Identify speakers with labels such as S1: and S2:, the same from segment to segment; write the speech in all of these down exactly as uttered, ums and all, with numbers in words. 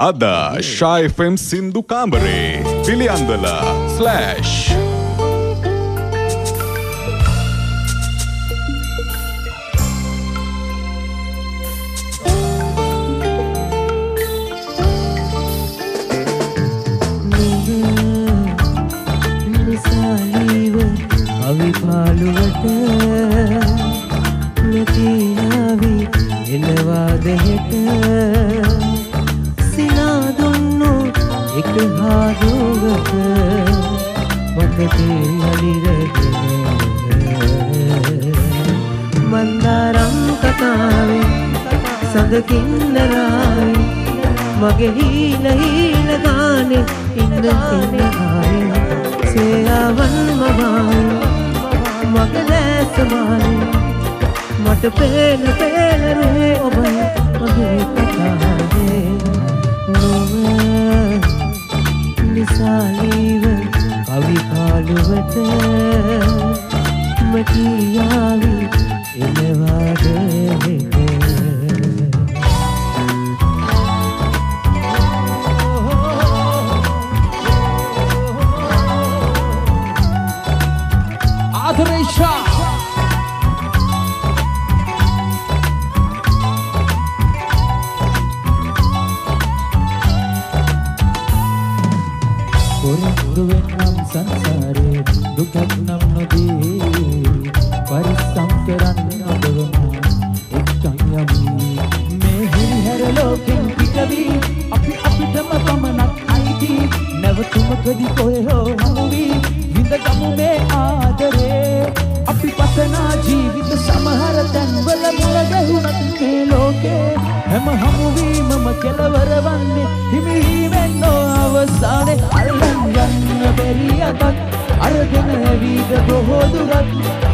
S1: Ada Shah F M Sindhu Kamare Piliandala slash
S2: අවිපාලුවට නැතිනාවි එනවා දෙහෙට සිනාදුන්නු එක හාදුවක මොකදේ අලිරගෙන මන්දාරම් කතාවේ සඳකින්නරාවේ මගේ හීන හීන ගානේ ඉන්න ඉන්න ආයේ සේයාවන් මවායි මගදැසමායි මට පේන පේන රේ ඔබයි මගේ කතාවේ නොව නිසාලීව අවිපාලුවට මටියාවි එනවාද
S3: සංසාරේ දුකක් නම් නොදී පරිස්සම් කරන්න ඔබවම එක්කන් යමි මේ හිරිහැර ලෝකෙන් පිටවී අපි අපිටම පමණක් අයිති නැවතුමකදී කොහෙෝ හමුවී විඳගමු මේ ආදරේ අපි පතනා ජීවිත සමහර තැන්වල මුල ගැහුණත් මේ ලෝකේ හැම හමුවීමම කෙලවර වන්නේ හිමිහිමෙන් අවසානේ අල්ලන් යන්න බැරි අතක් අරගෙන ඇවිද බොහෝ දුරක්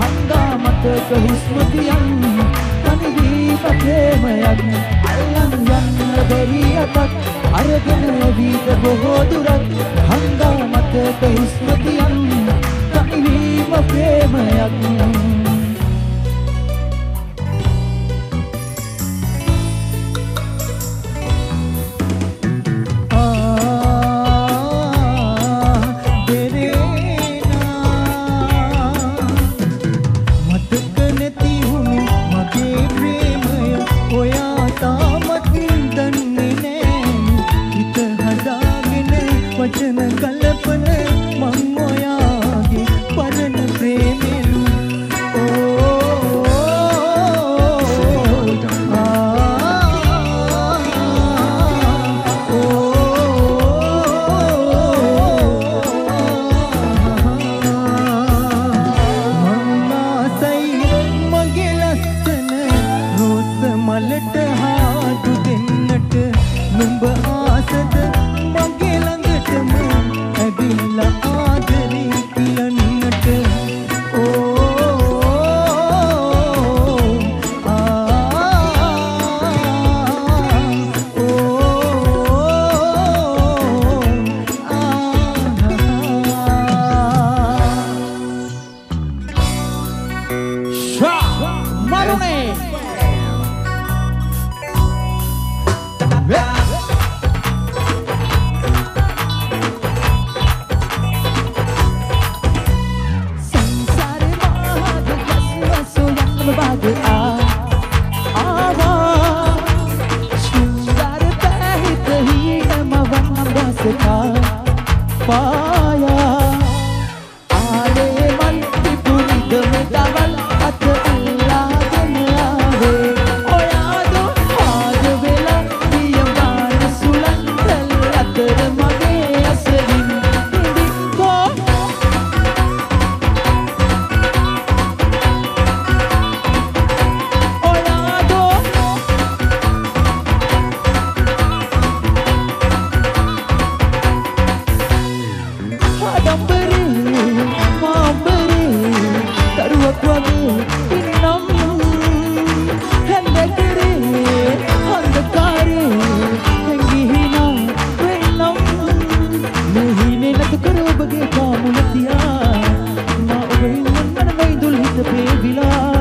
S3: හංගාමතක හුස්මතියන් තනිවී පතේමයක් අල්ලන් යන්න බැරි අතක් අරගෙන ඇවිද බොහෝ දුරක් හංගාමතක හුස්මතියන් තනිවී පතේමයක්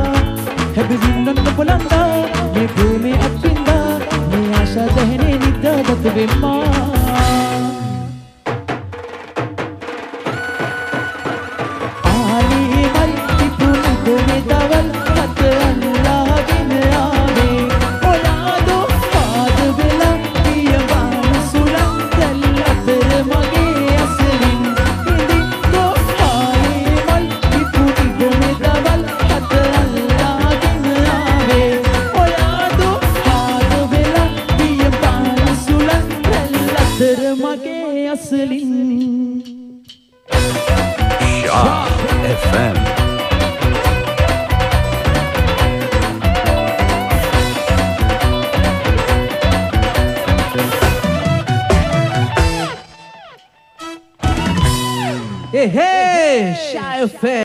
S3: Polanda, me me apinda, me asha dehne nida. දත් වෙම්මා Hey, hey, Shah F M.